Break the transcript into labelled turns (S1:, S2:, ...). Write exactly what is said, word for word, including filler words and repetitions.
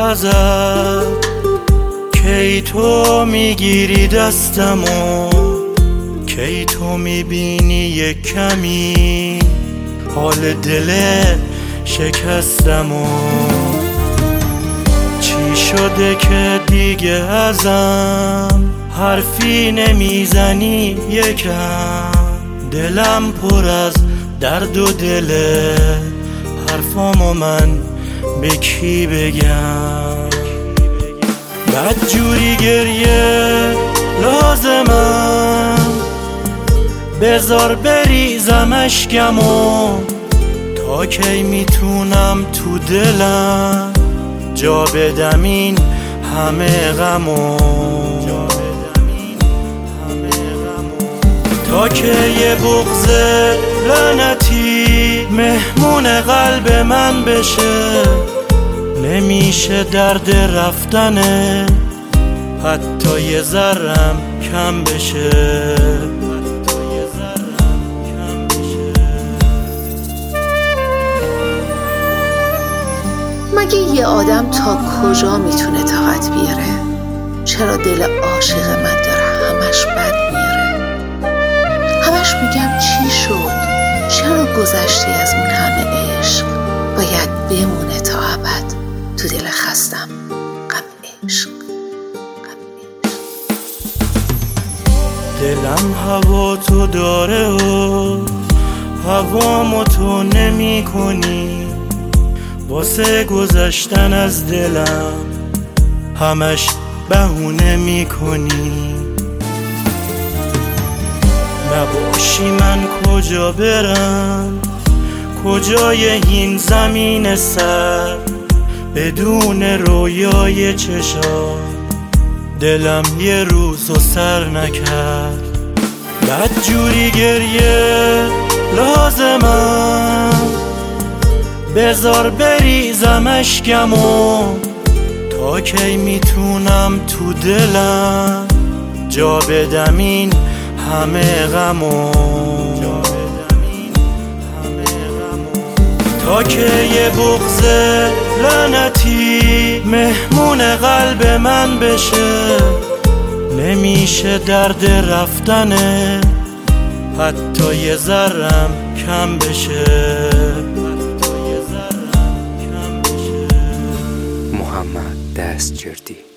S1: ازت، کی تو میگیری دستمو، کی تو میبینی یک کمی حال دل شکستمو. چی شده که دیگه ازم حرفی نمیزنی یکم؟ دلم پر از درد و دله، حرفامو من به کی بگم؟ بدجوری گریه لازمم، بذار بریزم اشکمو، تا کی میتونم تو دلم جا بدم این همه غمو؟ تا که یه بغض لعنتی مهمون قلب من بشه، نمیشه درد رفتنه حتی یه ذرم کم بشه.
S2: مگه یه آدم تا کجا میتونه طاقت بیاره؟ چرا دل عاشق من داره همش بد میاره؟ همش میگم چی شد؟ چرا گذشتی از اون همه عشق؟ باید بمونه تا ابد تو دل خستم غم عشق.
S1: دلم هوا تو داره و هوامو تو نمی کنی، واسه گذشتن از دلم همش بهونه می کنی. نباشی من کجا برم، کجای این زمین سر، بدون رویای چشام دلم یه روزو سر نکرد. بدجوری گریه لازمم، بذار بریزم اشکمو، تا کی میتونم تو دلم جا بدم این همه غمو؟ تا که یه بغض لعنتی مهمون قلب من بشه، نمیشه درد رفتنه حتی یه ذرم کم بشه.
S3: محمد دستجردی.